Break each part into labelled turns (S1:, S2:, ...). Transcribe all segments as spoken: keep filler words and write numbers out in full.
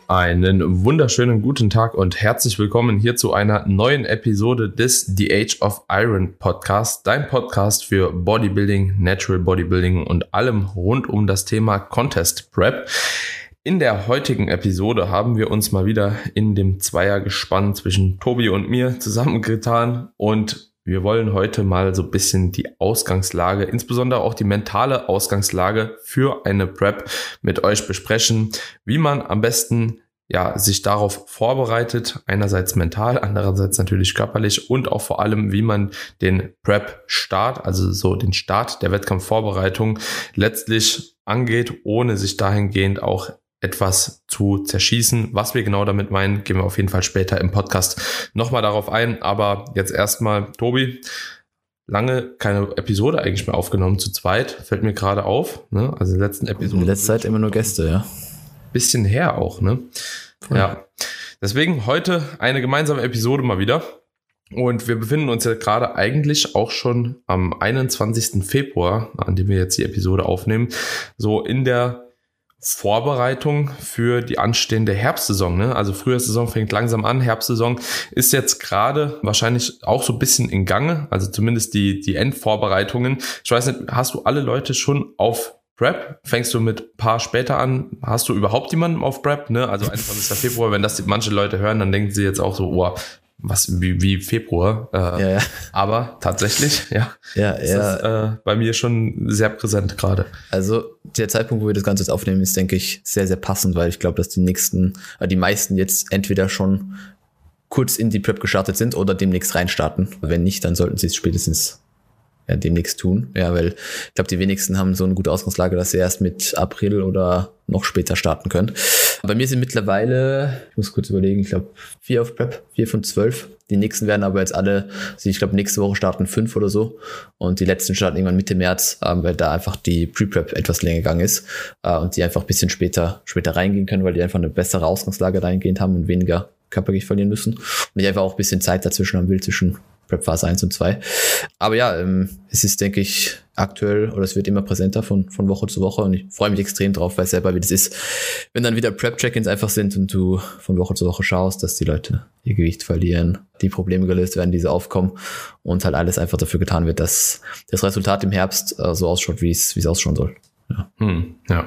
S1: Einen wunderschönen guten Tag und herzlich willkommen hier zu einer neuen Episode des The Age of Iron Podcast, dein Podcast für Bodybuilding, Natural Bodybuilding und allem rund um das Thema Contest Prep. In der heutigen Episode haben wir uns mal wieder in dem Zweiergespann zwischen Tobi und mir zusammengetan und wir wollen heute mal so ein bisschen die Ausgangslage, insbesondere auch die mentale Ausgangslage für eine Prep mit euch besprechen, wie man am besten ja sich darauf vorbereitet, einerseits mental, andererseits natürlich körperlich und auch vor allem, wie man den Prep-Start, also so den Start der Wettkampfvorbereitung letztlich angeht, ohne sich dahingehend auch etwas zu zerschießen. Was wir genau damit meinen, gehen wir auf jeden Fall später im Podcast nochmal darauf ein. Aber jetzt erstmal, Tobi, lange keine Episode eigentlich mehr aufgenommen zu zweit. Fällt mir gerade auf. Ne? Also in der letzten Episode.
S2: In letzter Zeit immer nur Gäste, ja.
S1: Bisschen her auch, ne? Voll. Ja. Deswegen heute eine gemeinsame Episode mal wieder. Und wir befinden uns ja gerade eigentlich auch schon am einundzwanzigsten Februar, an dem wir jetzt die Episode aufnehmen, so in der Vorbereitung für die anstehende Herbstsaison, ne? Also Frühjahrssaison fängt langsam an, Herbstsaison ist jetzt gerade wahrscheinlich auch so ein bisschen in Gange, also zumindest die die Endvorbereitungen. Ich weiß nicht, hast du alle Leute schon auf Prep? Fängst du mit ein paar später an? Hast du überhaupt jemanden auf Prep, ne? Also einundzwanzigsten Februar, wenn das die, manche Leute hören, dann denken sie jetzt auch so, oh, was wie, wie Februar, äh, ja, ja. Aber tatsächlich, ja,
S2: ja,
S1: ist
S2: ja.
S1: das äh, bei mir schon sehr präsent gerade.
S2: Also der Zeitpunkt, wo wir das Ganze jetzt aufnehmen, ist, denke ich, sehr, sehr passend, weil ich glaube, dass die nächsten, äh, die meisten jetzt entweder schon kurz in die Prep gestartet sind oder demnächst reinstarten. Wenn nicht, dann sollten sie es spätestens ja, demnächst tun. Ja, weil ich glaube, die wenigsten haben so eine gute Ausgangslage, dass sie erst mit April oder noch später starten können. Bei mir sind mittlerweile, ich muss kurz überlegen, ich glaube vier auf Prep, vier von zwölf. Die nächsten werden aber jetzt alle, also ich glaube nächste Woche starten fünf oder so und die letzten starten irgendwann Mitte März, ähm, weil da einfach die Pre-Prep etwas länger gegangen ist äh, und die einfach ein bisschen später später reingehen können, weil die einfach eine bessere Ausgangslage dahingehend haben und weniger Körpergewicht verlieren müssen und ich einfach auch ein bisschen Zeit dazwischen haben will, zwischen Prep Phase eins und zwei. Aber ja, ähm, es ist, denke ich, aktuell oder es wird immer präsenter von von Woche zu Woche und ich freue mich extrem drauf, weil selber wie das ist, wenn dann wieder Prep-Check-ins einfach sind und du von Woche zu Woche schaust, dass die Leute ihr Gewicht verlieren, die Probleme gelöst werden, die so aufkommen und halt alles einfach dafür getan wird, dass das Resultat im Herbst äh, so ausschaut, wie es wie es ausschauen soll. Ja.
S1: Hm, ja.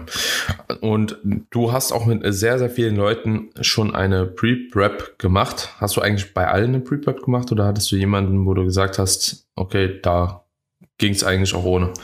S1: Und du hast auch mit sehr, sehr vielen Leuten schon eine Pre-Prep gemacht. Hast du eigentlich bei allen eine Pre-Prep gemacht oder hattest du jemanden, wo du gesagt hast, okay, da ging es eigentlich auch ohne?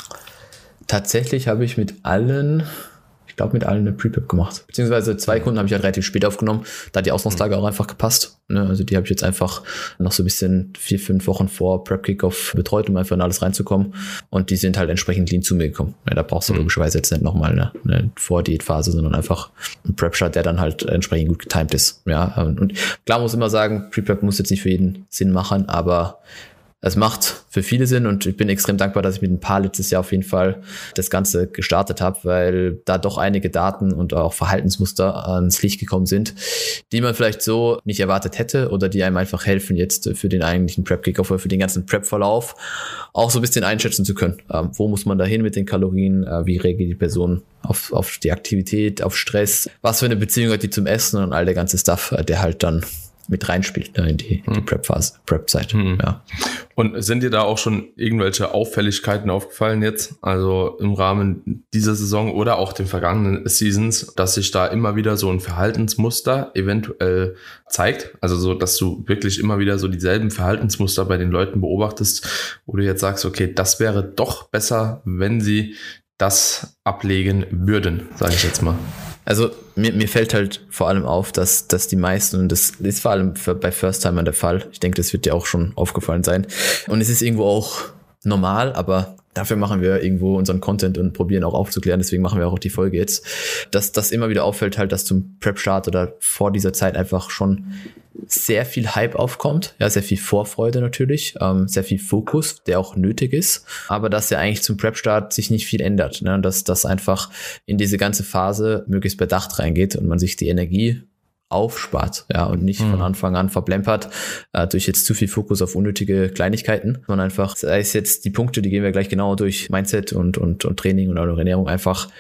S2: Tatsächlich habe ich mit allen, ich glaube mit allen eine Pre-Prep gemacht. Beziehungsweise zwei Kunden habe ich halt relativ spät aufgenommen. Da hat die Ausgangslage auch einfach gepasst. Ne? Also die habe ich jetzt einfach noch so ein bisschen vier, fünf Wochen vor Prep-Kickoff betreut, um einfach in alles reinzukommen. Und die sind halt entsprechend lean zu mir gekommen. Ja, da brauchst du mhm. logischerweise jetzt nicht nochmal eine, eine Vor-Diät-Phase, sondern einfach einen Prep-Start, der dann halt entsprechend gut getimed ist. Ja, und klar muss immer sagen, Pre-Prep muss jetzt nicht für jeden Sinn machen, aber es macht für viele Sinn und ich bin extrem dankbar, dass ich mit ein paar letztes Jahr auf jeden Fall das Ganze gestartet habe, weil da doch einige Daten und auch Verhaltensmuster ans Licht gekommen sind, die man vielleicht so nicht erwartet hätte oder die einem einfach helfen, jetzt für den eigentlichen Prep-Kickoff oder für den ganzen Prep-Verlauf auch so ein bisschen einschätzen zu können. Ähm, wo muss man da hin mit den Kalorien? Äh, wie reagiert die Person auf, auf die Aktivität, auf Stress? Was für eine Beziehung hat die zum Essen und all der ganze Stuff, der halt dann mit reinspielt ne, in die, hm. die Prep-Phase, Prep-Zeit. Hm. Ja.
S1: Und sind dir da auch schon irgendwelche Auffälligkeiten aufgefallen jetzt, also im Rahmen dieser Saison oder auch den vergangenen Seasons, dass sich da immer wieder so ein Verhaltensmuster eventuell zeigt? Also so, dass du wirklich immer wieder so dieselben Verhaltensmuster bei den Leuten beobachtest, wo du jetzt sagst, okay, das wäre doch besser, wenn sie das ablegen würden, sage ich jetzt mal.
S2: Also mir, mir fällt halt vor allem auf, dass, dass die meisten, und das ist vor allem für, bei First-Timern der Fall, ich denke, das wird dir auch schon aufgefallen sein, und es ist irgendwo auch normal, aber dafür machen wir irgendwo unseren Content und probieren auch aufzuklären, deswegen machen wir auch die Folge jetzt, dass das immer wieder auffällt halt, dass zum Prep-Start oder vor dieser Zeit einfach schon sehr viel Hype aufkommt, ja, sehr viel Vorfreude natürlich, ähm, sehr viel Fokus, der auch nötig ist, aber dass ja eigentlich zum Prep-Start sich nicht viel ändert, ne, dass das einfach in diese ganze Phase möglichst bedacht reingeht und man sich die Energie aufspart, ja, und nicht mhm. von Anfang an verplempert äh, durch jetzt zu viel Fokus auf unnötige Kleinigkeiten, sondern einfach, sei es jetzt die Punkte, die gehen wir gleich genau durch, Mindset und und und Training und eure Ernährung, einfach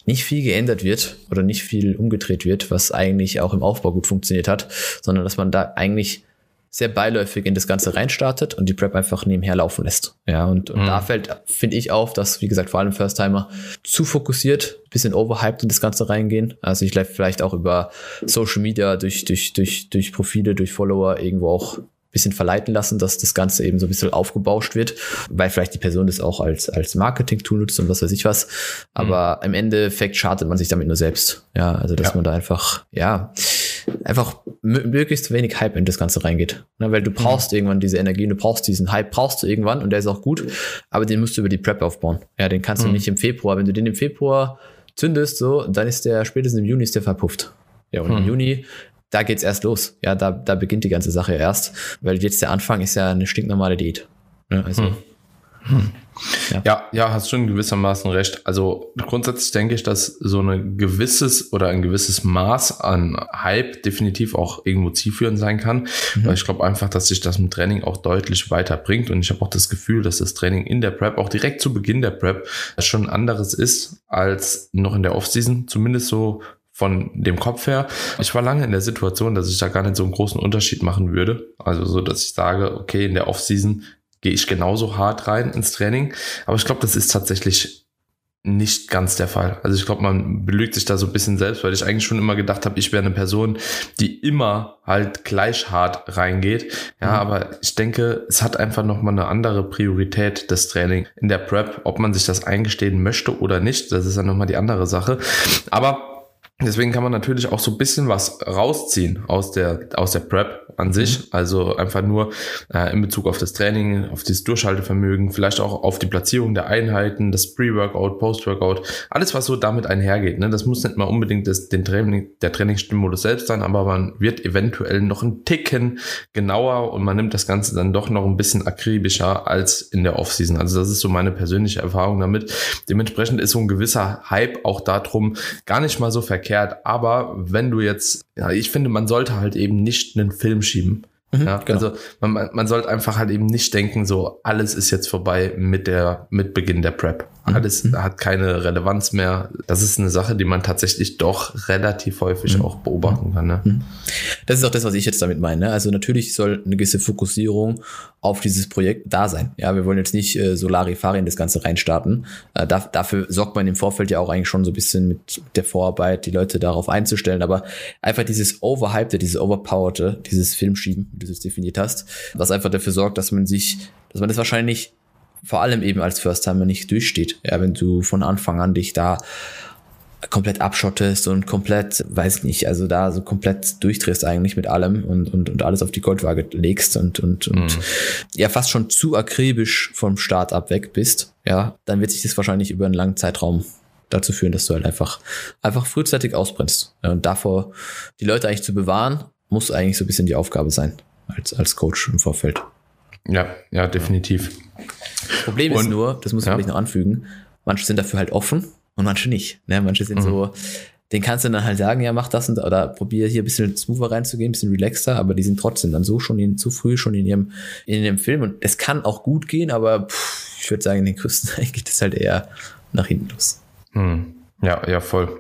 S2: nicht viel geändert wird oder nicht viel umgedreht wird, was eigentlich auch im Aufbau gut funktioniert hat, sondern dass man da eigentlich sehr beiläufig in das Ganze reinstartet und die Prep einfach nebenher laufen lässt. Ja, und, und mhm. da fällt, finde ich, auf, dass, wie gesagt, vor allem First-Timer zu fokussiert, bisschen overhyped in das Ganze reingehen. Also ich vielleicht auch über Social Media, durch, durch, durch, durch Profile, durch Follower irgendwo auch bisschen verleiten lassen, dass das Ganze eben so ein bisschen aufgebauscht wird, weil vielleicht die Person das auch als, als Marketing-Tool nutzt und was weiß ich was. Aber mhm. im Endeffekt schadet man sich damit nur selbst. Ja, also dass ja. man da einfach, ja, einfach m- möglichst wenig Hype in das Ganze reingeht. Ne, weil du brauchst mhm. irgendwann diese Energie, du brauchst diesen Hype, brauchst du irgendwann und der ist auch gut, aber den musst du über die Prep aufbauen. Ja, den kannst mhm. du nicht im Februar, wenn du den im Februar zündest, so, dann ist der spätestens im Juni ist der verpufft. Ja, und mhm. im Juni da geht's erst los. Ja, da, da beginnt die ganze Sache erst, weil jetzt der Anfang ist ja eine stinknormale Diät. Ja, also, hm.
S1: Hm. Ja. ja, ja, hast schon gewissermaßen recht. Also grundsätzlich denke ich, dass so ein gewisses oder ein gewisses Maß an Hype definitiv auch irgendwo zielführend sein kann, mhm. weil ich glaube einfach, dass sich das im Training auch deutlich weiterbringt und ich habe auch das Gefühl, dass das Training in der Prep, auch direkt zu Beginn der Prep, schon ein anderes ist als noch in der Offseason, zumindest so von dem Kopf her. Ich war lange in der Situation, dass ich da gar nicht so einen großen Unterschied machen würde. Also so, dass ich sage, okay, in der Offseason gehe ich genauso hart rein ins Training. Aber ich glaube, das ist tatsächlich nicht ganz der Fall. Also ich glaube, man belügt sich da so ein bisschen selbst, weil ich eigentlich schon immer gedacht habe, ich wäre eine Person, die immer halt gleich hart reingeht. Ja, mhm. aber ich denke, es hat einfach nochmal eine andere Priorität, das Training in der Prep. Ob man sich das eingestehen möchte oder nicht, das ist dann nochmal die andere Sache. Aber deswegen kann man natürlich auch so ein bisschen was rausziehen aus der aus der Prep an sich, mhm. also einfach nur äh, in Bezug auf das Training, auf das Durchhaltevermögen, vielleicht auch auf die Platzierung der Einheiten, das Pre-Workout, Post-Workout, alles was so damit einhergeht. Ne? Das muss nicht mal unbedingt das, den Training, der Trainingsstimulus selbst sein, aber man wird eventuell noch einen Ticken genauer und man nimmt das Ganze dann doch noch ein bisschen akribischer als in der Offseason. Also das ist so meine persönliche Erfahrung damit. Dementsprechend ist so ein gewisser Hype auch darum gar nicht mal so verkehrt. Aber wenn du jetzt, ja, ich finde, man sollte halt eben nicht einen Film schieben. Mhm, ja, genau. Also man, man sollte einfach halt eben nicht denken, so alles ist jetzt vorbei mit der mit Beginn der Prep. Alles mhm. hat keine Relevanz mehr. Das ist eine Sache, die man tatsächlich doch relativ häufig mhm. auch beobachten kann. Ne?
S2: Das ist auch das, was ich jetzt damit meine. Also natürlich soll eine gewisse Fokussierung auf dieses Projekt da sein. Ja, wir wollen jetzt nicht äh, so Larifari in das Ganze reinstarten. Äh, da, dafür sorgt man im Vorfeld ja auch eigentlich schon so ein bisschen mit der Vorarbeit, die Leute darauf einzustellen. Aber einfach dieses Overhypte, dieses Overpowerte, dieses Filmschieben, wie du es definiert hast, was einfach dafür sorgt, dass man sich, dass man das wahrscheinlich vor allem eben als First-Timer nicht durchsteht. Ja, wenn du von Anfang an dich da komplett abschottest und komplett, weiß nicht, also da so komplett durchdrehst eigentlich mit allem und, und, und alles auf die Goldwaage legst und, und, und mhm. ja fast schon zu akribisch vom Start ab weg bist, ja, dann wird sich das wahrscheinlich über einen langen Zeitraum dazu führen, dass du halt einfach, einfach frühzeitig ausbrennst. Ja, und davor die Leute eigentlich zu bewahren, muss eigentlich so ein bisschen die Aufgabe sein, als, als Coach im Vorfeld.
S1: Ja, ja, definitiv.
S2: Problem ist und, nur, das muss man ja. vielleicht noch anfügen, manche sind dafür halt offen und manche nicht. Ne? Manche sind mhm. so, den kannst du dann halt sagen, ja, mach das und, oder probier hier ein bisschen smoother reinzugehen, ein bisschen relaxter, aber die sind trotzdem dann so schon in, zu früh schon in ihrem, in ihrem Film und es kann auch gut gehen, aber pff, ich würde sagen, in den größten Teilen geht es halt eher nach hinten los.
S1: Mhm. Ja, ja, voll.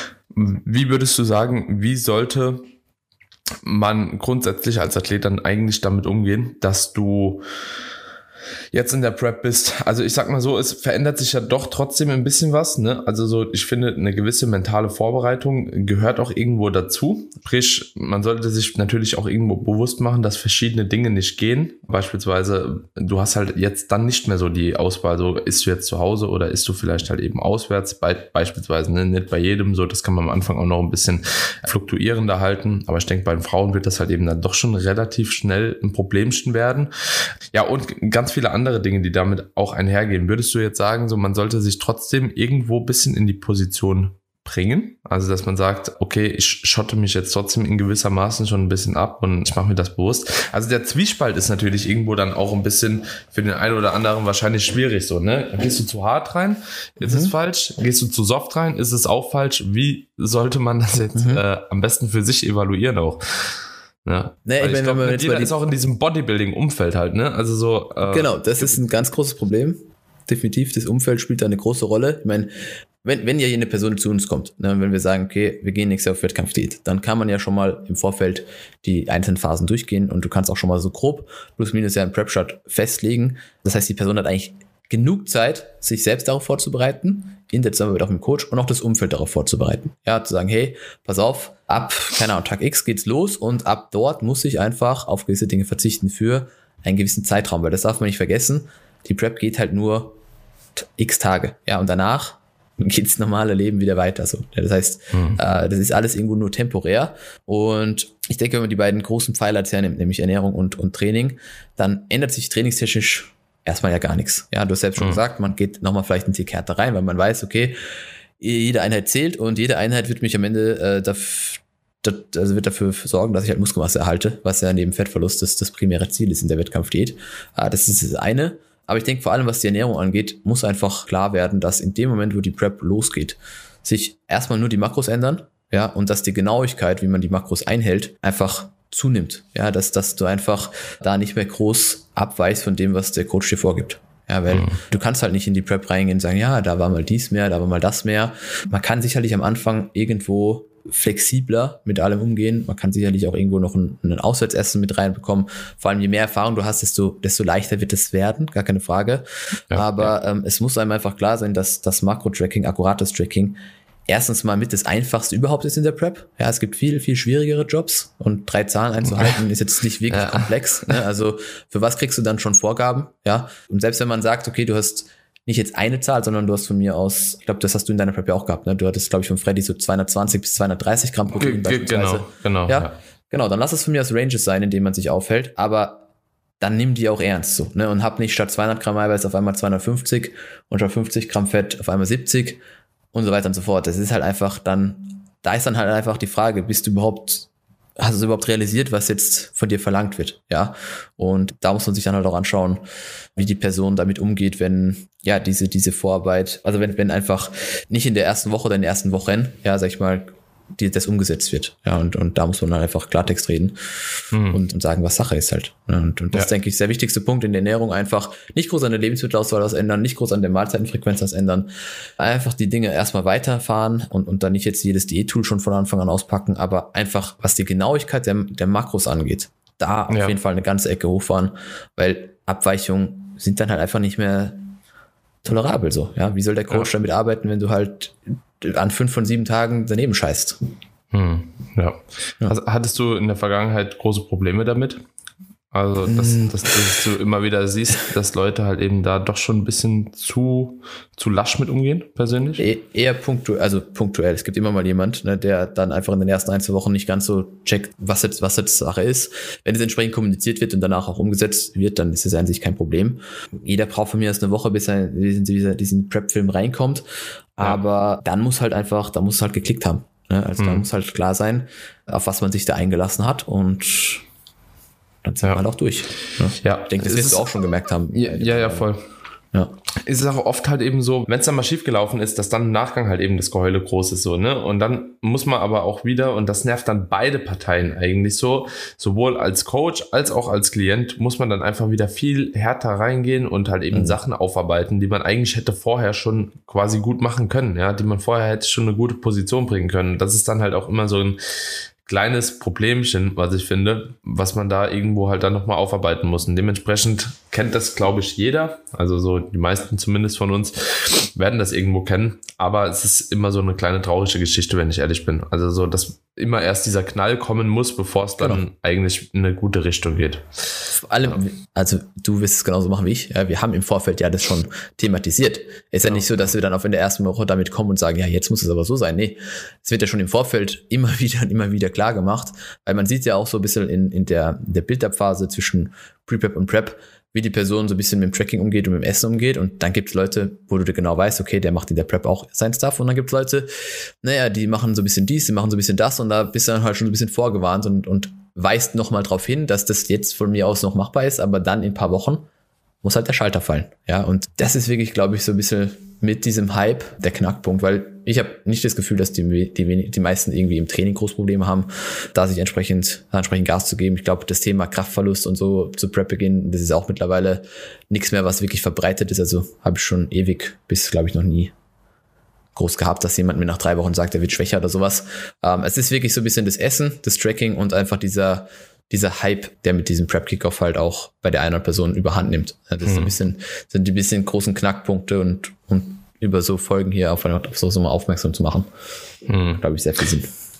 S1: Wie würdest du sagen, wie sollte man grundsätzlich als Athlet dann eigentlich damit umgehen, dass du jetzt in der Prep bist? Also ich sag mal so, es verändert sich ja doch trotzdem ein bisschen was, ne? Also so, ich finde, eine gewisse mentale Vorbereitung gehört auch irgendwo dazu. Sprich, man sollte sich natürlich auch irgendwo bewusst machen, dass verschiedene Dinge nicht gehen. Beispielsweise, du hast halt jetzt dann nicht mehr so die Auswahl, so isst du jetzt zu Hause oder isst du vielleicht halt eben auswärts, Be- beispielsweise, ne? Nicht bei jedem so, das kann man am Anfang auch noch ein bisschen fluktuierender halten, aber ich denke, bei den Frauen wird das halt eben dann doch schon relativ schnell ein Problemchen werden. Ja, und ganz viele andere Dinge, die damit auch einhergehen. Würdest du jetzt sagen, so man sollte sich trotzdem irgendwo ein bisschen in die Position bringen? Also, dass man sagt, okay, ich schotte mich jetzt trotzdem in gewisser Maßen schon ein bisschen ab und ich mache mir das bewusst. Also der Zwiespalt ist natürlich irgendwo dann auch ein bisschen für den einen oder anderen wahrscheinlich schwierig so, ne? Gehst du zu hart rein? Ist mhm. es falsch? Gehst du zu soft rein? Ist es auch falsch? Wie sollte man das jetzt mhm. äh, am besten für sich evaluieren auch? Ja, nee, ich, ich glaube, jeder ist auch in diesem Bodybuilding-Umfeld halt, ne? Also so.
S2: Äh, genau, das ist ein ganz großes Problem. Definitiv, das Umfeld spielt da eine große Rolle. Ich meine, wenn, wenn ja eine Person zu uns kommt, ne, wenn wir sagen, okay, wir gehen nächstes Jahr auf Wettkampfdiät, dann kann man ja schon mal im Vorfeld die einzelnen Phasen durchgehen und du kannst auch schon mal so grob plus minus ja einen Prep-Start festlegen. Das heißt, die Person hat eigentlich genug Zeit, sich selbst darauf vorzubereiten, in der Zusammenarbeit auch mit dem Coach und auch das Umfeld darauf vorzubereiten. Ja, zu sagen, hey, pass auf, ab, keine Ahnung, Tag X geht's los und ab dort muss ich einfach auf gewisse Dinge verzichten für einen gewissen Zeitraum, weil das darf man nicht vergessen. Die Prep geht halt nur x Tage, ja, und danach geht das normale Leben wieder weiter. So. Ja, das heißt, mhm. äh, das ist alles irgendwo nur temporär. Und ich denke, wenn man die beiden großen Pfeiler jetzt hernimmt, nämlich Ernährung und, und Training, dann ändert sich trainingstechnisch erstmal ja gar nichts. Ja, du hast selbst schon mhm. gesagt, man geht nochmal vielleicht einen Tick härter rein, weil man weiß, okay, jede Einheit zählt und jede Einheit wird mich am Ende äh, dafür, das, also wird dafür sorgen, dass ich halt Muskelmasse erhalte, was ja neben Fettverlust das, das primäre Ziel ist in der Wettkampfdiät. Äh, das ist das eine. Aber ich denke, vor allem, was die Ernährung angeht, muss einfach klar werden, dass in dem Moment, wo die Prep losgeht, sich erstmal nur die Makros ändern, ja, und dass die Genauigkeit, wie man die Makros einhält, einfach zunimmt. Ja, dass, dass du einfach da nicht mehr groß abweichst von dem, was der Coach dir vorgibt. Ja, weil mhm. du kannst halt nicht in die Prep reingehen und sagen, ja, da war mal dies mehr, da war mal das mehr. Man kann sicherlich am Anfang irgendwo flexibler mit allem umgehen. Man kann sicherlich auch irgendwo noch ein, ein Auswärtsessen mit reinbekommen. Vor allem, je mehr Erfahrung du hast, desto, desto leichter wird es werden, gar keine Frage. Ja, Aber ja. Ähm, es muss einem einfach klar sein, dass das Makro-Tracking, akkurates Tracking, erstens mal mit das Einfachste überhaupt ist in der Prep. Ja, es gibt viel, viel schwierigere Jobs und drei Zahlen einzuhalten ist jetzt nicht wirklich ja. komplex. Ne? Also für was kriegst du dann schon Vorgaben? Ja, und selbst wenn man sagt, okay, du hast nicht jetzt eine Zahl, sondern du hast von mir aus, ich glaube, das hast du in deiner Prep ja auch gehabt, ne? Du hattest, glaube ich, von Freddy so zweihundertzwanzig bis zweihundertdreißig Gramm Protein beispielsweise.
S1: Genau, genau.
S2: Ja, ja, genau, dann lass es von mir aus Ranges sein, in denen man sich aufhält, aber dann nimm die auch ernst so, ne? Und hab nicht statt zweihundert Gramm Eiweiß auf einmal zweihundertfünfzig und statt fünfzig Gramm Fett auf einmal siebzig und so weiter und so fort. Das ist halt einfach dann, da ist dann halt einfach die Frage, bist du überhaupt, hast du überhaupt realisiert, was jetzt von dir verlangt wird, ja? Und da muss man sich dann halt auch anschauen, wie die Person damit umgeht, wenn, ja, diese, diese Vorarbeit, also wenn, wenn einfach nicht in der ersten Woche oder in den ersten Wochen, ja, sag ich mal, die, das umgesetzt wird, ja, und, und da muss man dann einfach Klartext reden mhm. und, und sagen, was Sache ist halt. Und, und das ja. denke ich, ist der wichtigste Punkt in der Ernährung, einfach nicht groß an der Lebensmittelauswahl was ändern, nicht groß an der Mahlzeitenfrequenz was ändern, einfach die Dinge erstmal weiterfahren und, und dann nicht jetzt jedes Diät-Tool schon von Anfang an auspacken, aber einfach, was die Genauigkeit der, der Makros angeht, da ja. auf jeden Fall eine ganze Ecke hochfahren, weil Abweichungen sind dann halt einfach nicht mehr tolerabel so. Ja, wie soll der Coach ja. damit arbeiten, wenn du halt an fünf von sieben Tagen daneben scheißt?
S1: Hm, ja. ja. Also, hattest du in der Vergangenheit große Probleme damit? Also, dass, mm. dass, dass du immer wieder siehst, dass Leute halt eben da doch schon ein bisschen zu, zu lasch mit umgehen, persönlich?
S2: E- eher punktuell, also punktuell. Es gibt immer mal jemand, ne, der dann einfach in den ersten ein, zwei Wochen nicht ganz so checkt, was jetzt, was jetzt Sache ist. Wenn es entsprechend kommuniziert wird und danach auch umgesetzt wird, dann ist es an sich kein Problem. Jeder braucht von mir erst eine Woche, bis er in diesen, diesen Prep-Film reinkommt. Aber ja. dann muss halt einfach, da muss es halt geklickt haben. Ne? Also mhm. da muss halt klar sein, auf was man sich da eingelassen hat und dann sind wir halt auch durch. Ne? Ja. Ich denke, das wirst du auch schon gemerkt haben.
S1: Ja, ja, ja, voll.
S2: Ja.
S1: Es ist auch oft halt eben so, wenn es dann mal schief gelaufen ist, dass dann im Nachgang halt eben das Geheule groß ist so, ne? Und dann muss man aber auch wieder, und das nervt dann beide Parteien eigentlich so, sowohl als Coach als auch als Klient, muss man dann einfach wieder viel härter reingehen und halt eben mhm. Sachen aufarbeiten, die man eigentlich hätte vorher schon quasi gut machen können, ja, die man vorher hätte schon eine gute Position bringen können. Das ist dann halt auch immer so ein kleines Problemchen, was ich finde, was man da irgendwo halt dann nochmal aufarbeiten muss. Und dementsprechend kennt das, glaube ich, jeder. Also so die meisten zumindest von uns werden das irgendwo kennen. Aber es ist immer so eine kleine traurige Geschichte, wenn ich ehrlich bin. Also so, dass immer erst dieser Knall kommen muss, bevor es dann genau. eigentlich in eine gute Richtung geht.
S2: Vor allem, also du wirst es genauso machen wie ich. Ja, wir haben im Vorfeld ja das schon thematisiert. Es ist ja. ja nicht so, dass wir dann auf in der ersten Woche damit kommen und sagen, ja, jetzt muss es aber so sein. Nee, es wird ja schon im Vorfeld immer wieder und immer wieder klar gemacht, weil man sieht ja auch so ein bisschen in, in der, in der Build-Up-Phase zwischen Pre-Prep und Prep, wie die Person so ein bisschen mit dem Tracking umgeht und mit dem Essen umgeht, und dann gibt es Leute, wo du genau weißt, okay, der macht in der Prep auch sein Stuff, und dann gibt es Leute, naja, die machen so ein bisschen dies, die machen so ein bisschen das, und da bist du dann halt schon ein bisschen vorgewarnt und, und weist nochmal drauf hin, dass das jetzt von mir aus noch machbar ist, aber dann in ein paar Wochen muss halt der Schalter fallen. Ja, und das ist wirklich, glaube ich, so ein bisschen mit diesem Hype der Knackpunkt, weil ich habe nicht das Gefühl, dass die, die, die meisten irgendwie im Training Großprobleme haben, da sich entsprechend, entsprechend Gas zu geben. Ich glaube, das Thema Kraftverlust und so zu Prep-Beginn, das ist auch mittlerweile nichts mehr, was wirklich verbreitet ist. Also habe ich schon ewig bis, glaube ich, noch nie groß gehabt, dass jemand mir nach drei Wochen sagt, er wird schwächer oder sowas. Ähm, es ist wirklich so ein bisschen das Essen, das Tracking und einfach dieser, dieser Hype, der mit diesem Prep-Kickoff halt auch bei der einen Person überhand nimmt. Das ist mhm. ein bisschen, sind die bisschen großen Knackpunkte und, und über so Folgen hier auf, auf so mal aufmerksam zu machen, mhm. glaube ich, sehr viel Sinn.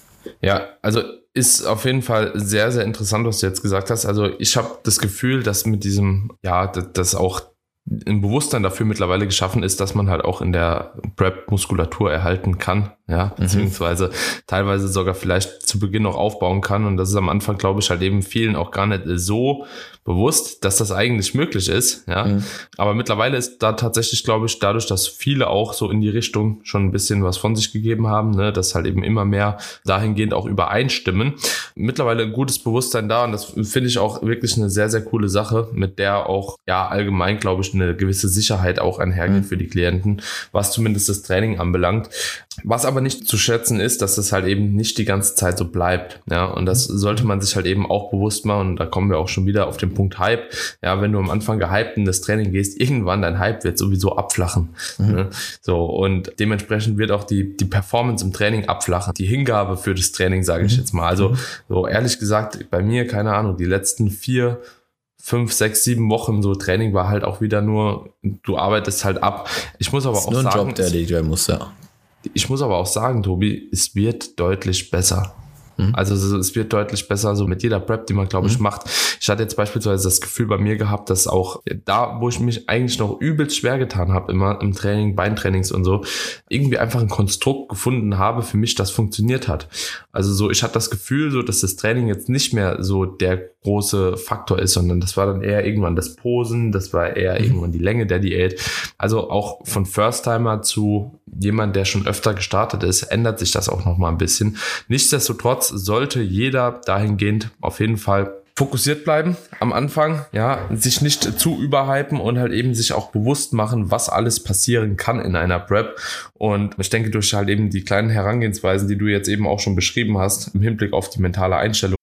S1: Ja, also ist auf jeden Fall sehr, sehr interessant, was du jetzt gesagt hast. Also ich habe das Gefühl, dass mit diesem, ja, dass auch ein Bewusstsein dafür mittlerweile geschaffen ist, dass man halt auch in der Prep Muskulatur erhalten kann, ja, beziehungsweise mhm. teilweise sogar vielleicht zu Beginn noch aufbauen kann. Und das ist am Anfang, glaube ich, halt eben vielen auch gar nicht so bewusst, dass das eigentlich möglich ist, ja. Mhm. Aber mittlerweile ist da tatsächlich, glaube ich, dadurch, dass viele auch so in die Richtung schon ein bisschen was von sich gegeben haben, ne, dass halt eben immer mehr dahingehend auch übereinstimmen. Mittlerweile ein gutes Bewusstsein da und das finde ich auch wirklich eine sehr, sehr coole Sache, mit der auch, ja, allgemein, glaube ich, eine gewisse Sicherheit auch einhergeht mhm. für die Klienten, was zumindest das Training anbelangt. Was aber nicht zu schätzen ist, dass das halt eben nicht die ganze Zeit so bleibt, ja, und das sollte man sich halt eben auch bewusst machen und da kommen wir auch schon wieder auf den Punkt Hype, ja, wenn du am Anfang gehypt in das Training gehst, irgendwann dein Hype wird sowieso abflachen, mhm. ne? So, und dementsprechend wird auch die, die Performance im Training abflachen, die Hingabe für das Training, sage ich mhm. jetzt mal, also so ehrlich gesagt, bei mir, keine Ahnung, die letzten vier fünf, sechs, sieben Wochen so Training war halt auch wieder nur, du arbeitest halt ab. Ich muss aber
S2: das ist
S1: auch
S2: nur ein
S1: sagen,
S2: Job, der erledigt werden muss, ja.
S1: Ich muss aber auch sagen, Tobi, es wird deutlich besser. Mhm. Also es wird deutlich besser, so mit jeder Prep, die man, glaube ich, mhm. macht. Ich hatte jetzt beispielsweise das Gefühl bei mir gehabt, dass auch da, wo ich mich eigentlich noch übelst schwer getan habe, immer im Training, Beintrainings und so, irgendwie einfach ein Konstrukt gefunden habe für mich, das funktioniert hat. Also so, ich hatte das Gefühl, so, dass das Training jetzt nicht mehr so der große Faktor ist, sondern das war dann eher irgendwann das Posen, das war eher mhm. irgendwann die Länge der Diät. Also auch von First-Timer zu jemand, der schon öfter gestartet ist, ändert sich das auch nochmal ein bisschen. Nichtsdestotrotz sollte jeder dahingehend auf jeden Fall fokussiert bleiben am Anfang, ja, sich nicht zu überhypen und halt eben sich auch bewusst machen, was alles passieren kann in einer Prep. Und ich denke, durch halt eben die kleinen Herangehensweisen, die du jetzt eben auch schon beschrieben hast, im Hinblick auf die mentale Einstellung.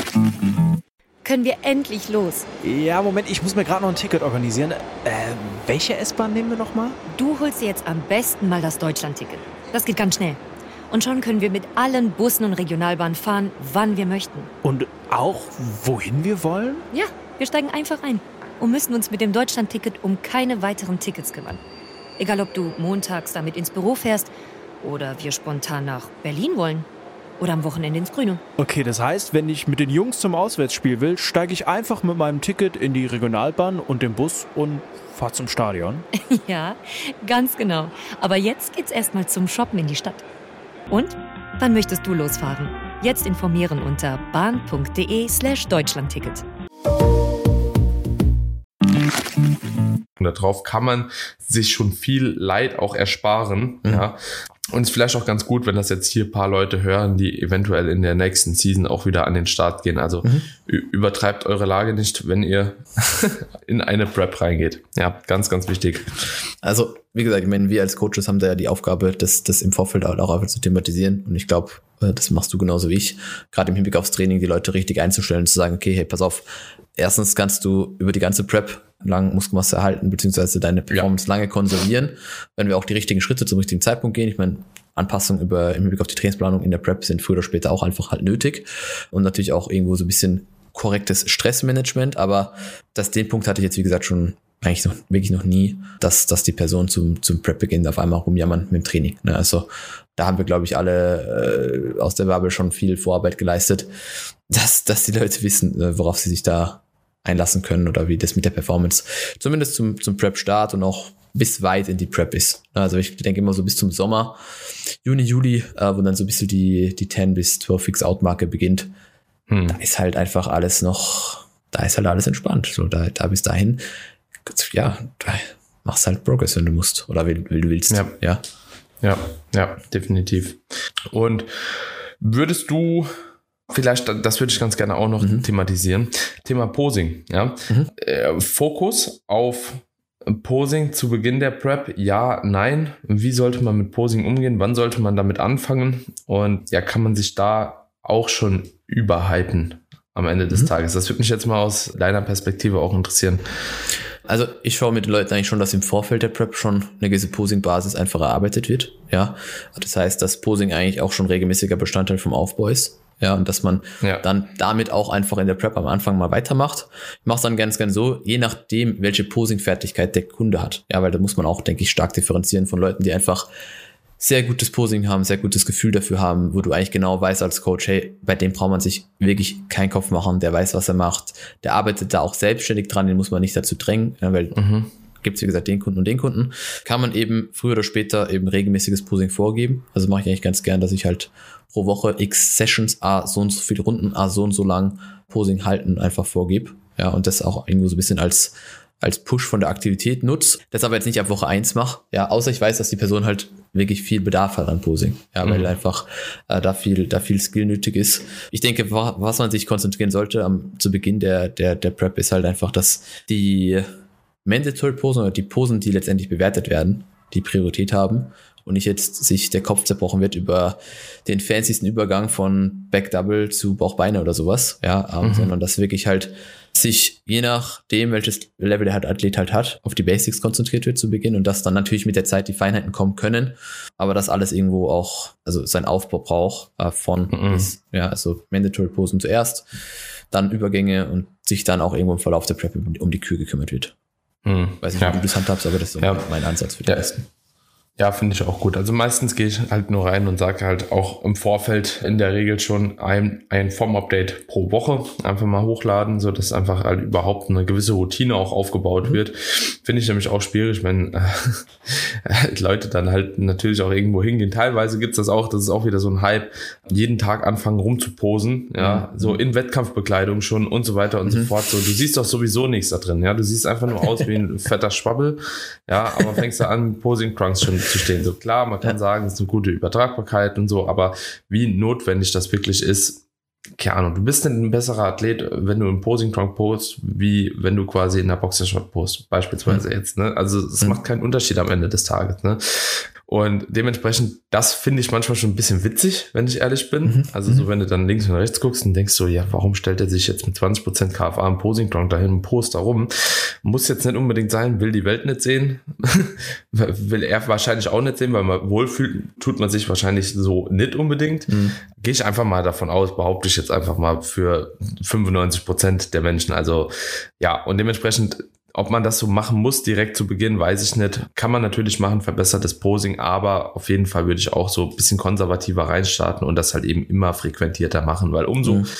S3: Können wir endlich los?
S4: Ja, Moment, ich muss mir gerade noch ein Ticket organisieren. Äh, welche S-Bahn nehmen wir nochmal?
S3: Du holst dir jetzt am besten mal das Deutschland-Ticket. Das geht ganz schnell. Und schon können wir mit allen Bussen und Regionalbahnen fahren, wann wir möchten.
S4: Und auch, wohin wir wollen?
S3: Ja, wir steigen einfach ein und müssen uns mit dem Deutschland-Ticket um keine weiteren Tickets kümmern. Egal, ob du montags damit ins Büro fährst oder wir spontan nach Berlin wollen oder am Wochenende ins Grüne.
S4: Okay, das heißt, wenn ich mit den Jungs zum Auswärtsspiel will, steige ich einfach mit meinem Ticket in die Regionalbahn und den Bus und fahre zum Stadion?
S3: Ja, ganz genau. Aber jetzt geht's erstmal zum Shoppen in die Stadt. Und? Wann möchtest du losfahren? Jetzt informieren unter bahn.de slash Deutschlandticket.
S1: Und darauf kann man sich schon viel Leid auch ersparen. Mhm. Ja. Und es ist vielleicht auch ganz gut, wenn das jetzt hier ein paar Leute hören, die eventuell in der nächsten Season auch wieder an den Start gehen. Also mhm. übertreibt eure Lage nicht, wenn ihr in eine Prep reingeht. Ja, ganz, ganz wichtig.
S2: Also, wie gesagt, ich meine, wir als Coaches haben da ja die Aufgabe, das, das im Vorfeld auch einfach zu thematisieren. Und ich glaube, das machst du genauso wie ich. Gerade im Hinblick aufs Training, die Leute richtig einzustellen und zu sagen, okay, hey, pass auf. Erstens kannst du über die ganze Prep lang Muskelmasse erhalten, beziehungsweise deine Performance ja. lange konservieren, wenn wir auch die richtigen Schritte zum richtigen Zeitpunkt gehen. Ich meine, Anpassungen über, im Hinblick auf die Trainingsplanung in der Prep sind früher oder später auch einfach halt nötig und natürlich auch irgendwo so ein bisschen korrektes Stressmanagement, aber das, den Punkt hatte ich jetzt, wie gesagt, schon eigentlich noch, wirklich noch nie, dass, dass die Person zum, zum Prep-Beginn auf einmal rumjammern mit dem Training. Ne? Also da haben wir, glaube ich, alle äh, aus der Bubble schon viel Vorarbeit geleistet, dass, dass die Leute wissen, äh, worauf sie sich da einlassen können oder wie das mit der Performance zumindest zum, zum Prep-Start und auch bis weit in die Prep ist. Also ich denke immer so bis zum Sommer, Juni, Juli, äh, wo dann so ein bisschen die, die zehn bis zwölf Fix-Out-Marke beginnt. Hm. Da ist halt einfach alles noch, da ist halt alles entspannt. So, da, da bis dahin, ja, da machst halt Progress, wenn du musst oder wie, wie du willst.
S1: Ja.
S2: ja,
S1: ja, ja, definitiv. Und würdest du vielleicht, das würde ich ganz gerne auch noch mhm. thematisieren. Thema Posing, ja. Mhm. Äh, Fokus auf Posing zu Beginn der Prep, ja, nein. Wie sollte man mit Posing umgehen? Wann sollte man damit anfangen? Und ja, kann man sich da auch schon überhypen am Ende des mhm. Tages? Das würde mich jetzt mal aus deiner Perspektive auch interessieren.
S2: Also ich schaue mit den Leuten eigentlich schon, dass im Vorfeld der Prep schon eine gewisse Posing-Basis einfach erarbeitet wird. Ja, das heißt, dass Posing eigentlich auch schon regelmäßiger Bestandteil vom Aufbau ist. Ja, und dass man ja. dann damit auch einfach in der Prep am Anfang mal weitermacht. Ich mache es dann ganz, ganz so, je nachdem, welche Posing-Fertigkeit der Kunde hat. Ja, weil da muss man auch, denke ich, stark differenzieren von Leuten, die einfach sehr gutes Posing haben, sehr gutes Gefühl dafür haben, wo du eigentlich genau weißt als Coach, hey, bei dem braucht man sich wirklich keinen Kopf machen, der weiß, was er macht, der arbeitet da auch selbstständig dran, den muss man nicht dazu drängen, ja, weil mhm. gibt's wie gesagt den Kunden und den Kunden, kann man eben früher oder später eben regelmäßiges Posing vorgeben. Also mache ich eigentlich ganz gern, dass ich halt pro Woche x Sessions, a so und so viele Runden, a so und so lang Posing halten einfach vorgebe. Ja, und das auch irgendwo so ein bisschen als als Push von der Aktivität nutze, das aber jetzt nicht ab Woche eins mache, ja, außer ich weiß, dass die Person halt wirklich viel Bedarf hat an Posing, ja, weil mhm. einfach äh, da viel da viel Skill nötig ist. Ich denke, was man sich konzentrieren sollte am zu Beginn der der der Prep ist halt einfach, dass die Mandatory Posen oder die Posen, die letztendlich bewertet werden, die Priorität haben und nicht jetzt sich der Kopf zerbrochen wird über den fancysten Übergang von Back Double zu Bauch-Beine oder sowas, ja, ähm, mhm. sondern dass wirklich halt sich je nachdem, welches Level der Athlet halt hat, auf die Basics konzentriert wird zu Beginn und dass dann natürlich mit der Zeit die Feinheiten kommen können, aber dass alles irgendwo auch, also seinen Aufbau braucht äh, von mhm. bis, ja, also Mandatory Posen zuerst, dann Übergänge und sich dann auch irgendwo im Verlauf der Prep um die Kür gekümmert wird. Mhm. Weiß nicht, ja. wie du das handhabst, aber das ist so ja. mein Ansatz für die
S1: ja.
S2: meisten.
S1: Ja, finde ich auch gut. Also meistens gehe ich halt nur rein und sage halt auch im Vorfeld in der Regel schon ein, ein Form-Update pro Woche einfach mal hochladen, so dass einfach halt überhaupt eine gewisse Routine auch aufgebaut mhm. wird. Finde ich nämlich auch schwierig, wenn äh, Leute dann halt natürlich auch irgendwo hingehen. Teilweise gibt's das auch, das ist auch wieder so ein Hype, jeden Tag anfangen rumzuposen, ja, mhm. so in Wettkampfbekleidung schon und so weiter und mhm. so fort. So, du siehst doch sowieso nichts da drin, ja, du siehst einfach nur aus wie ein fetter Schwabbel, ja, aber fängst du an, Posing Trunks schon zu stehen. So klar, man kann ja. sagen, es ist eine gute Übertragbarkeit und so, aber wie notwendig das wirklich ist, keine Ahnung, du bist ein besserer Athlet, wenn du im Posing Trunk post, wie wenn du quasi in der Boxershot post, beispielsweise mhm. jetzt, ne? Also es mhm. macht keinen Unterschied am Ende des Tages, ne? Und dementsprechend, das finde ich manchmal schon ein bisschen witzig, wenn ich ehrlich bin. Mhm. Also so, wenn du dann links und rechts guckst und denkst so, ja, warum stellt er sich jetzt mit zwanzig Prozent K F A im Posing Trunk dahin und post da rum? Muss jetzt nicht unbedingt sein, will die Welt nicht sehen. Will er wahrscheinlich auch nicht sehen, weil man wohlfühlt, tut man sich wahrscheinlich so nicht unbedingt. Mhm. Gehe ich einfach mal davon aus, behaupte ich jetzt einfach mal für fünfundneunzig Prozent der Menschen. Also ja, und dementsprechend, ob man das so machen muss direkt zu Beginn, weiß ich nicht. Kann man natürlich machen, verbessertes Posing, aber auf jeden Fall würde ich auch so ein bisschen konservativer reinstarten und das halt eben immer frequentierter machen, weil umso mhm.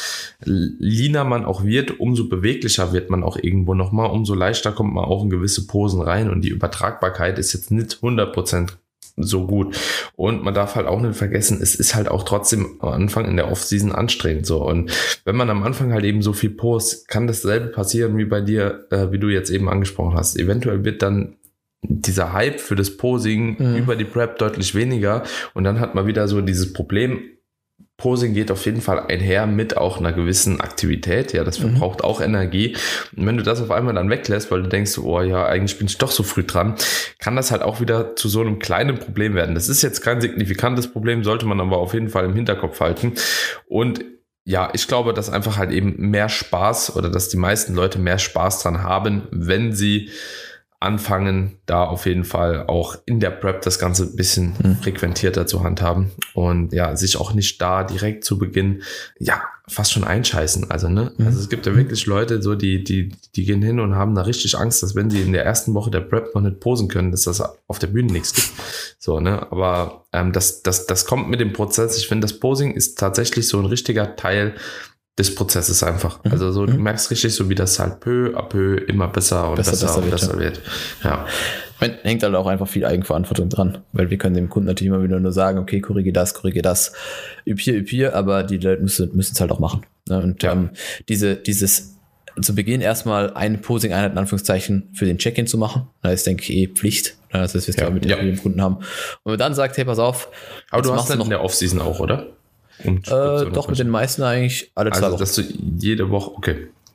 S1: leaner man auch wird, umso beweglicher wird man auch irgendwo nochmal, umso leichter kommt man auch in gewisse Posen rein und die Übertragbarkeit ist jetzt nicht hundert Prozent so gut. Und man darf halt auch nicht vergessen, es ist halt auch trotzdem am Anfang in der Off-Season anstrengend so. Und wenn man am Anfang halt eben so viel postet, kann dasselbe passieren wie bei dir, äh, wie du jetzt eben angesprochen hast. Eventuell wird dann dieser Hype für das Posing mhm. über die Prep deutlich weniger und dann hat man wieder so dieses Problem, Posing geht auf jeden Fall einher mit auch einer gewissen Aktivität, ja, das verbraucht mhm. auch Energie. Und wenn du das auf einmal dann weglässt, weil du denkst, oh ja, eigentlich bin ich doch so früh dran, kann das halt auch wieder zu so einem kleinen Problem werden. Das ist jetzt kein signifikantes Problem, sollte man aber auf jeden Fall im Hinterkopf halten. Und ja, ich glaube, dass einfach halt eben mehr Spaß oder dass die meisten Leute mehr Spaß dran haben, wenn sie anfangen, da auf jeden Fall auch in der Prep das Ganze ein bisschen mhm. frequentierter zu handhaben und ja, sich auch nicht da direkt zu Beginn, ja, fast schon einscheißen. Also, ne, mhm. also es gibt ja wirklich Leute, so, die, die, die gehen hin und haben da richtig Angst, dass wenn sie in der ersten Woche der Prep noch nicht posen können, dass das auf der Bühne nichts gibt. So, ne, aber ähm, das, das, das kommt mit dem Prozess. Ich finde, das Posing ist tatsächlich so ein richtiger Teil des Prozesses einfach. Mhm. Also so, du merkst richtig so, wie das halt peu à peu immer besser und besser, besser, besser, und besser wird. wird. Ja.
S2: Man hängt halt auch einfach viel Eigenverantwortung dran, weil wir können dem Kunden natürlich immer wieder nur sagen, okay, korrigier das, korrigier das, üb hier, üb hier, aber die Leute müssen müssen es halt auch machen. Ne? Und ja. ähm, diese dieses zu Beginn erstmal eine Posing-Einheit in Anführungszeichen für den Check-in zu machen, da ist, denke ich, eh Pflicht, das ist, was wir ja. mit ja. dem Kunden haben. Und wenn man dann sagt, hey, pass auf.
S1: Aber du hast dann noch in der Off-Season auch, oder?
S2: Äh, doch, mit den meisten eigentlich alle zwei
S1: also,
S2: Wochen.
S1: Dass du jede Woche, okay.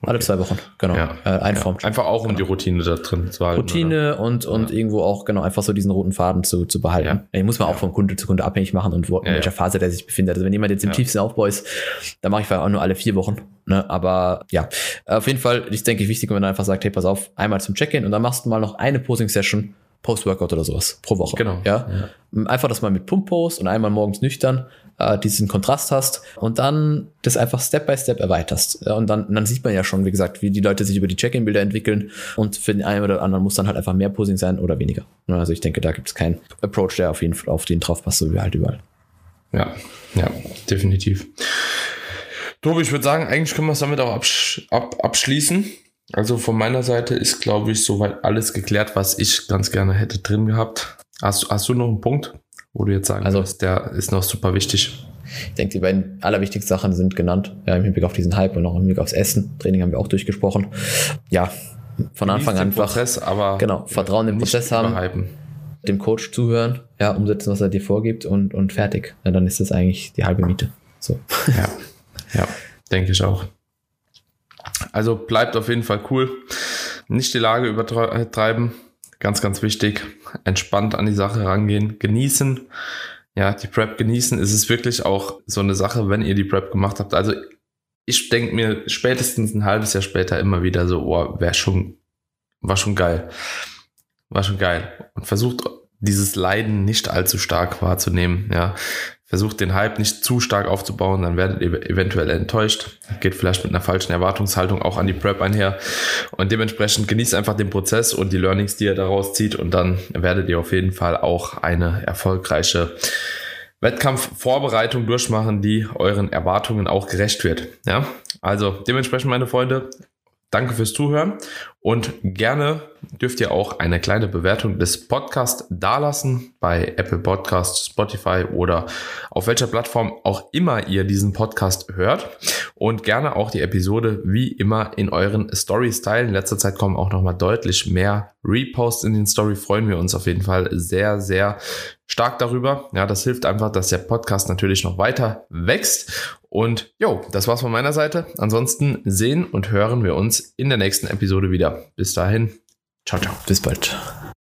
S2: Alle zwei Wochen, genau.
S1: Ja.
S2: Äh, ein
S1: ja.
S2: Form.
S1: Einfach auch, um
S2: genau.
S1: die Routine da drin zu halten.
S2: Routine
S1: oder?
S2: und, und ja. irgendwo auch, genau, einfach so diesen roten Faden zu, zu behalten.
S1: Ja.
S2: Den muss man auch
S1: ja.
S2: von Kunde zu Kunde abhängig machen und wo, in
S1: ja,
S2: welcher
S1: ja.
S2: Phase der sich befindet. Also wenn jemand jetzt im
S1: ja.
S2: tiefsten Aufbau ist, dann mache ich vielleicht auch nur alle vier Wochen. Ne? Aber ja, auf jeden Fall ist, denke ich, wichtig, wenn man einfach sagt, hey, pass auf, einmal zum Check-in und dann machst du mal noch eine Posing-Session Post-Workout oder sowas pro Woche.
S1: Genau.
S2: Ja? ja. Einfach, dass man mit Pump-Post und einmal morgens nüchtern äh, diesen Kontrast hast und dann das einfach Step by Step erweiterst. Ja, und dann, dann sieht man ja schon, wie gesagt, wie die Leute sich über die Check-in-Bilder entwickeln und für den einen oder anderen muss dann halt einfach mehr Posing sein oder weniger. Also ich denke, da gibt es keinen Approach, der auf jeden Fall auf den drauf passt, so wie halt überall.
S1: Ja, ja, definitiv. Tobi, ich würde sagen, eigentlich können wir es damit auch absch- ab- abschließen. Also von meiner Seite ist, glaube ich, soweit alles geklärt, was ich ganz gerne hätte drin gehabt. Hast, hast du noch einen Punkt, wo du jetzt sagen
S2: also,
S1: willst, der ist noch super wichtig?
S2: Ich denke, die beiden allerwichtigsten Sachen sind genannt. Ja, im Hinblick auf diesen Hype und auch im Hinblick aufs Essen. Training haben wir auch durchgesprochen. Ja, von
S1: Genießt
S2: Anfang an einfach
S1: Prozess, aber
S2: genau, Vertrauen im Prozess haben,
S1: überhypen.
S2: dem Coach zuhören, ja, umsetzen, was er dir vorgibt und, und fertig. Ja, dann ist das eigentlich die halbe Miete. So.
S1: Ja, ja, denke ich auch. Also bleibt auf jeden Fall cool. Nicht die Lage übertreiben. Ganz, ganz wichtig. Entspannt an die Sache rangehen. Genießen. Ja, die Prep genießen. Es ist wirklich auch so eine Sache, wenn ihr die Prep gemacht habt. Also ich denke mir spätestens ein halbes Jahr später immer wieder so, oh, wäre schon, war schon geil. War schon geil. Und versucht dieses Leiden nicht allzu stark wahrzunehmen. Ja, versucht den Hype nicht zu stark aufzubauen, dann werdet ihr eventuell enttäuscht. Geht vielleicht mit einer falschen Erwartungshaltung auch an die Prep einher. Und dementsprechend genießt einfach den Prozess und die Learnings, die ihr daraus zieht. Und dann werdet ihr auf jeden Fall auch eine erfolgreiche Wettkampfvorbereitung durchmachen, die euren Erwartungen auch gerecht wird. Ja, also dementsprechend, meine Freunde, danke fürs Zuhören und gerne dürft ihr auch eine kleine Bewertung des Podcasts dalassen bei Apple Podcasts, Spotify oder auf welcher Plattform auch immer ihr diesen Podcast hört und gerne auch die Episode wie immer in euren Stories teilen. In letzter Zeit kommen auch nochmal deutlich mehr Reposts in den Story, freuen wir uns auf jeden Fall sehr, sehr stark darüber. Ja, das hilft einfach, dass der Podcast natürlich noch weiter wächst. Und jo, das war's von meiner Seite. Ansonsten sehen und hören wir uns in der nächsten Episode wieder. Bis dahin. Ciao, ciao.
S2: Bis bald.